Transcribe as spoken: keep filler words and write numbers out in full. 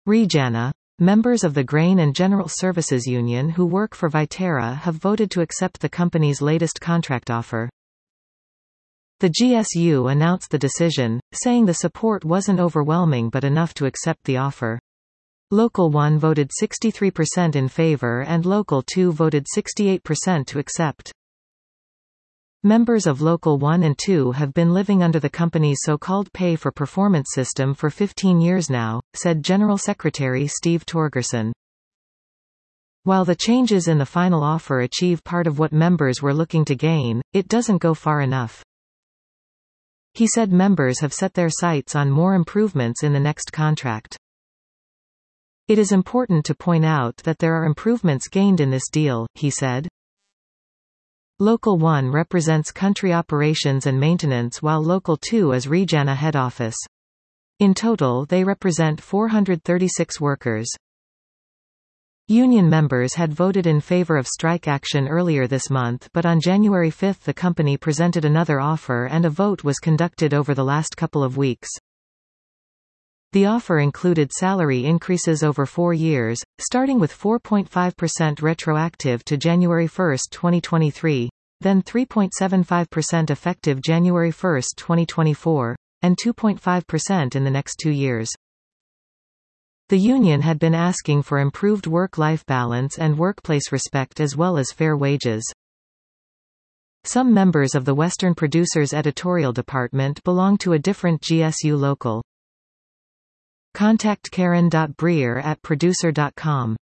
Regana. Members of the Grain and General Services Union who work for Viterra have voted to accept the company's latest contract offer. The G S U announced the decision, saying the support wasn't overwhelming but enough to accept the offer. Local one voted sixty-three percent in favor and Local two voted sixty-eight percent to accept. Members of Local one and two have been living under the company's so-called pay-for-performance system for fifteen years now, said General Secretary Steve Torgerson. While the changes in the final offer achieve part of what members were looking to gain, it doesn't go far enough. He said members have set their sights on more improvements in the next contract. It is important to point out that there are improvements gained in this deal, he said. Local one represents country operations and maintenance while Local two is Regana head office. In total they represent four hundred thirty-six workers. Union members had voted in favor of strike action earlier this month, but on January fifth the company presented another offer and a vote was conducted over the last couple of weeks. The offer included salary increases over four years, starting with four point five percent retroactive to January first twenty twenty-three, then three point seven five percent effective January first twenty twenty-four, and two point five percent in the next two years. The union had been asking for improved work-life balance and workplace respect as well as fair wages. Some members of the Western Producers editorial department belong to a different G S U local. Contact Karen dot Breer at producer dot com.